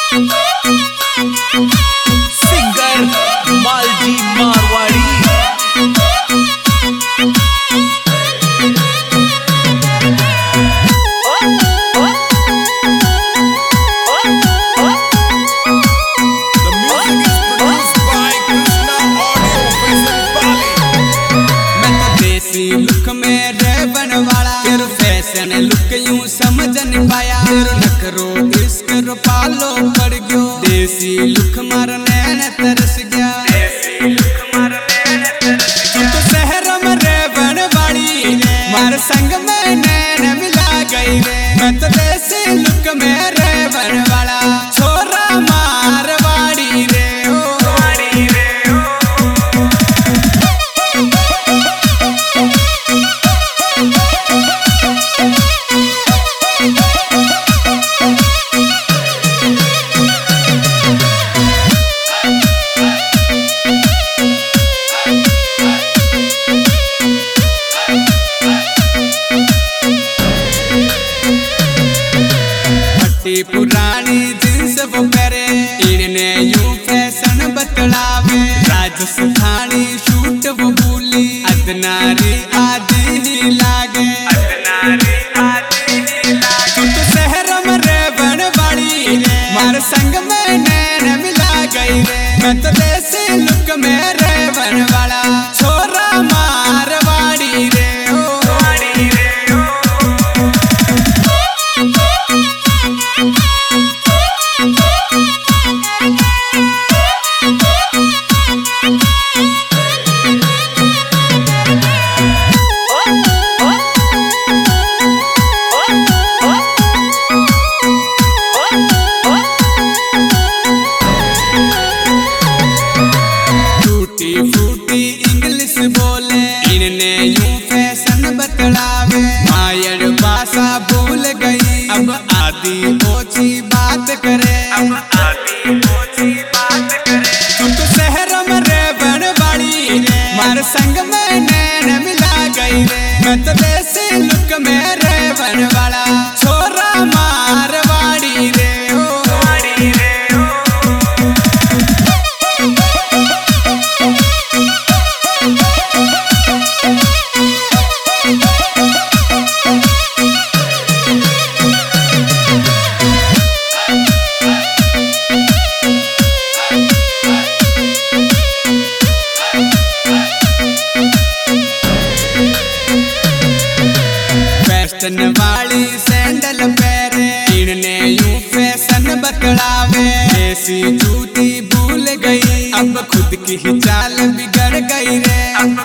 Singer Malji Marwari. Look में रेवन वाला तेरो फैशन लुक यूं समझ नहीं पाया। तेरो नखरो इश्क रो पालो पड़ गयो। देसी लुक मारने ने तरस गया। तो शहर में रेवन वाली मार संग में नैन मिला गई रे। मैं तो देसी लुक में रेवन वाला छोरा मारवाड़ी रे। पुरानी जींस वो पहरे इन्हें यूं फैशन बतलावे। राजस्थानी शूट वो भूली अदनारी आदि ही लागे। तो शहर में रेवन वाली मार संग में नैन मिला गई रे। मैं तो देसी लुक में रेवन वाला छोरा मारवाड़ी रे। फूटी इंग्लिश बोले इन्हें यूं फैशन बतलावे। मायर भाषा भूल गई अब आदि ओछी बात करे। तो शहर में रेवन वाली मार संग में नैन मिला गई रे। मैं तो देसी लुक में रेवन वाला छोरा मारवाड़ी रे। फैशन वाली सैंडल पैरे इन्हें यूं फैशन बतलावे। देसी जूती भूल गई अब खुद की ही चाल बिगड़ गई रे।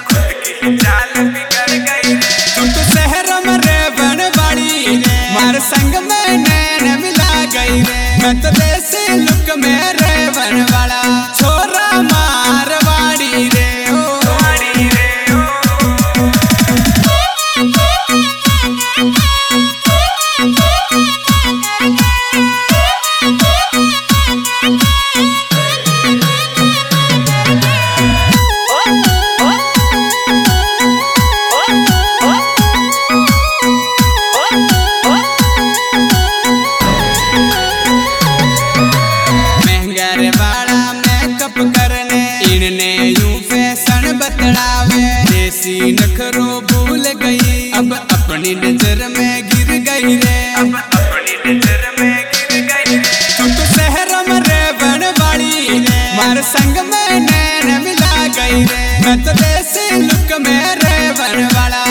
तो शहर में रेवन वाली मार संग में नैन मिला गई रे। मैं तो देसी लुक में रेवन वाला छोरा मारवाड़ी रे। देसी नखरो भूल गई अब अपनी नजर में गिर गई रे। तो शहर में रेवन वाली मार संग में नैन मिला गई रे। मैं तो देसी लुक में रेवन वाला